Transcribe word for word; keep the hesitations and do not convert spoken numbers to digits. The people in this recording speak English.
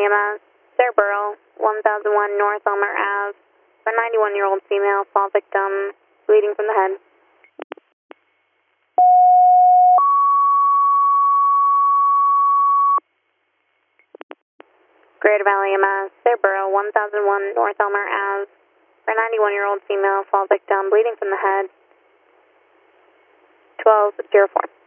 Valley E M S, Cerebral, one thousand one North Elmer Ave, a ninety-one-year-old female, fall victim, bleeding from the head. Greater Valley E M S, Cerebral, one thousand one North Elmer Ave, a ninety-one-year-old female, fall victim, bleeding from the head, twelve oh four.